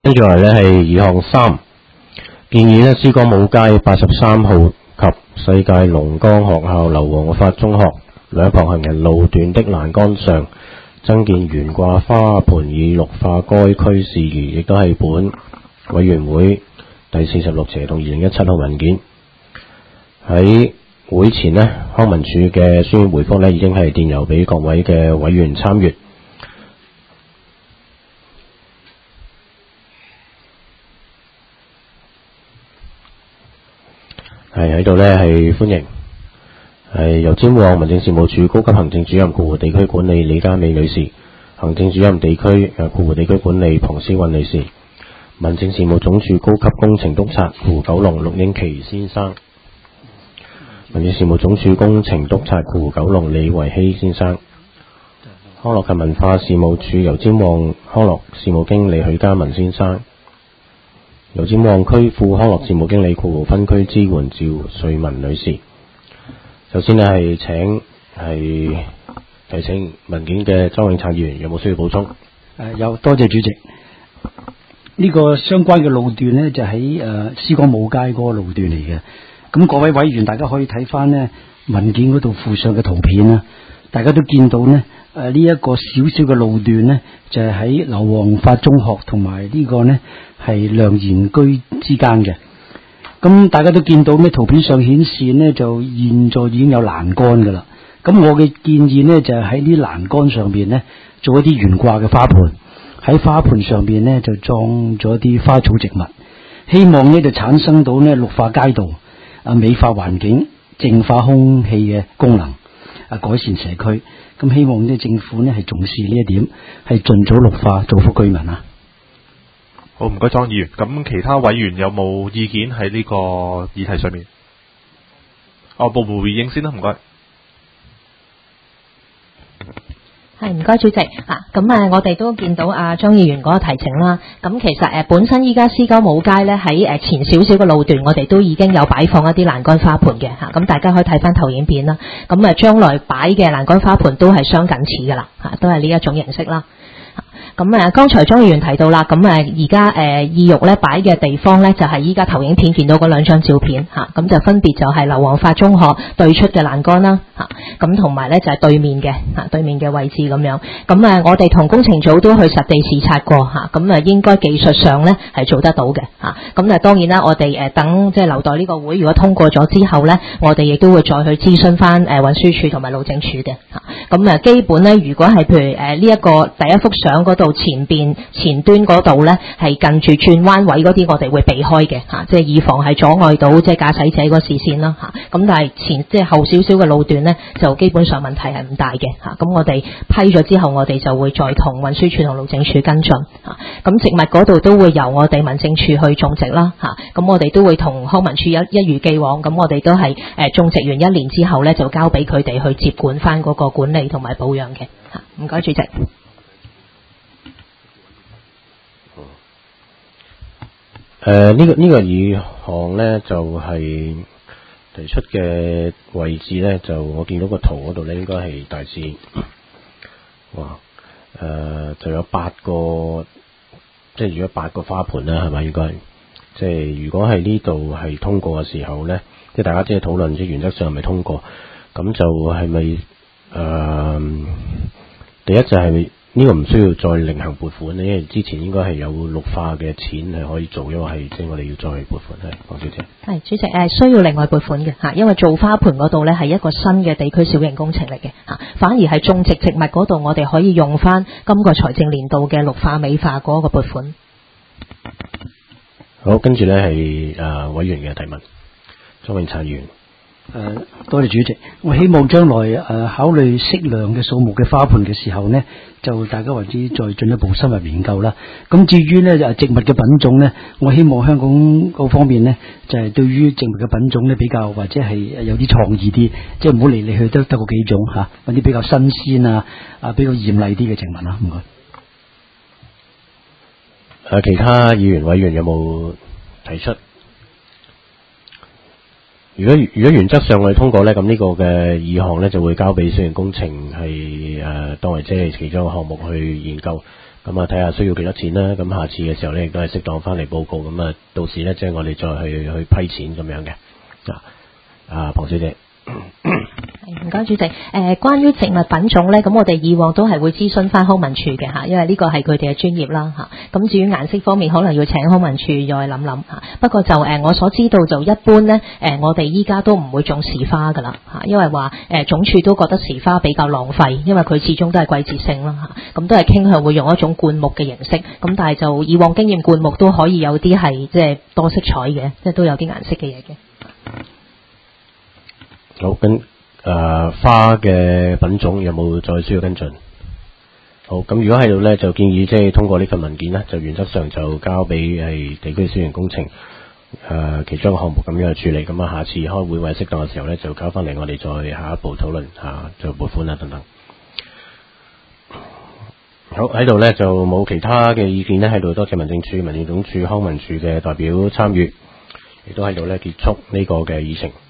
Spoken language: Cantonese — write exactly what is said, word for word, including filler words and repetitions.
跟住嚟呢係二項三，建議呢思光武街八十三號及世界龍崗學校劉皇發中學兩旁行人路段的欄杆上增建懸掛花盆，以綠化該區事宜，亦都係本委員會第四十六斜同二零一七號文件。喺會前呢，康文署嘅書面回覆呢已經係電郵俾各位嘅委員參閱。係喺度呢係歡迎，係由尖旺民政事務處高級行政主任括弧地區管理李嘉美女士，行政主任地區誒括弧地區管理龐思韻女士，民政事務總署高級工程督察括弧九龍陸英奇先生，民政事務總署工程督察括弧九龍李維希先生，康樂及文化事務署由尖旺康樂事務經理許家文先生，由尖旺區副康樂事務經理括弧分區支援趙瑞文女士。首先呢係請係提請文件嘅莊永燦議員有冇需要補充？ 誒有，多謝主席。呢、這個相關嘅路段呢，就喺誒思光武街嗰個路段嚟嘅。咁各位委員大家可以睇翻呢文件嗰度附上嘅圖片啦，大家都見到呢誒呢一個小小嘅路段呢，就係喺劉皇發中學同埋呢個呢係良賢居之間嘅。咁大家都見到咩？圖片上顯示呢，就現在已經有欄杆噶啦。咁我嘅建議呢，就係喺啲欄杆上邊呢，做一啲懸掛嘅花盆，喺花盆上邊呢，就裝咗啲花草植物，希望呢就產生到呢綠化街道、啊美化環境、淨化空氣嘅功能，啊改善社區。咁希望呢政府呢係重視呢一點，係盡早綠化，造福居民啊！ 好，唔該莊議員。咁其他委員有冇意見喺呢個議題上面？哦，部部回應先啦，唔該。 係唔該主席啊，咁誒我哋都見到阿莊議員嗰個提請啦。咁其實誒本身依家思光武街咧喺誒前少少嘅路段，我哋都已經有擺放一啲欄杆花盆嘅嚇。咁大家可以睇翻投影片啦。咁誒將來擺嘅欄杆花盆都係相近似噶啦嚇，都係呢一種形式啦。咁誒，剛才莊議員提到啦，咁誒而家誒意欲咧擺嘅地方咧，就係依家投影片見到嗰兩張照片嚇，咁就分別就係劉皇發中學對出嘅欄杆啦嚇，咁同埋咧就係對面嘅嚇，對面嘅位置咁樣。咁誒，我哋同工程組都去實地視察過嚇，咁誒應該技術上咧係做得到嘅嚇。咁誒當然啦，我哋誒等即係留待呢個會如果通過咗之後咧，我哋亦都會再去諮詢翻誒運輸署同埋路政署嘅嚇。咁誒基本咧，如果係譬如誒呢一個第一幅相嗰度前邊前端嗰度咧，係近住轉彎位嗰啲，我哋會避開嘅嚇，即係以防係阻礙到即係駕駛者個視線啦嚇。咁但係前即係後少少嘅路段咧，就基本上問題係唔大嘅嚇。咁我哋批咗之後，我哋就會再同運輸署同路政署跟進嚇。咁植物嗰度都會由我哋民政處去種植啦嚇。咁我哋都會同康文署一一如既往，咁我哋都係誒種植完一年之後咧，就交俾佢哋去接管翻嗰個管理同埋保養嘅嚇。唔該主席。 誒、呃，呢、這個呢、這個議項呢，就係、是、提出嘅位置呢，就我見到個圖嗰度呢，應該係大致，哇，誒、呃，就有八個，即係如果八個花盆啦，係咪應該？即係如果係呢度係通過嘅時候呢，即係大家即係討論，即係原則上係咪通過？咁就係咪誒？第一就係、是。呢個唔需要再另行撥款咧，因為之前應該係有綠化嘅錢係可以做，因為係即係我哋要再撥款。係，黃小姐。係主席誒，需要另外撥款嘅嚇，因為做花盆嗰度咧係一個新嘅地區小型工程嚟嘅嚇，反而係種植植物嗰度，我哋可以用翻今個財政年度嘅綠化美化嗰個撥款。 好，跟住咧係誒委員嘅提問，莊永燦議員。 誒、呃，多謝主席。我希望將來誒、呃、考慮適量嘅數目嘅花盆嘅時候呢，就大家或者再進一步深入研究啦。咁至於呢植物嘅品種呢，我希望香港嗰方面呢，就係、是、對於植物嘅品種呢，比較或者係有啲創意啲，即係唔好嚟嚟去都得個幾種吓，揾啲比較新鮮啊啊比較艷麗啲嘅植物啦。唔該。 誒，其他議員委員有冇提出？如果如果原則上我哋通過咧，咁呢個嘅議項咧就會交俾小型工程係誒、呃、當為即係其中一個項目去研究。 咁啊睇下需要幾多錢啦。咁下次嘅時候咧，亦都係適當翻嚟報告。咁啊，到時咧即係我哋再去去批錢咁樣嘅。啊，啊，龐小姐。 唔該，主席。誒、呃，關於植物品種咧，咁我哋以往都係會諮詢翻康文署嘅嚇，因為呢個係佢哋嘅專業啦嚇。咁、啊、至於顏色方面，可能要請康文署再諗諗嚇。不過就誒、呃，我所知道就一般咧，誒、呃，我哋依家都唔會種時花噶啦嚇，因為話誒、呃、總署都覺得時花比較浪費，因為佢始終都係季節性啦嚇。咁、啊、都係傾向會用一種灌木嘅形式。咁但係就以往經驗，灌木都可以有啲係即係多色彩嘅，即係都有啲顏色嘅嘢嘅。 好，跟誒、呃、花嘅品種有冇再需要跟進？好，咁如果喺度咧，就建議即係通過呢份文件咧，就原則上就交俾係地區小型工程誒、呃、其中一個項目咁樣去處理。咁啊，下次開會或者適當嘅時候咧，就交翻嚟我哋再下一步討論嚇，就撥款啊等等。好，喺度咧就冇其他嘅意見咧，喺度多謝民政處、民政總署、康文署嘅代表參與，亦都喺度咧結束呢個嘅議程。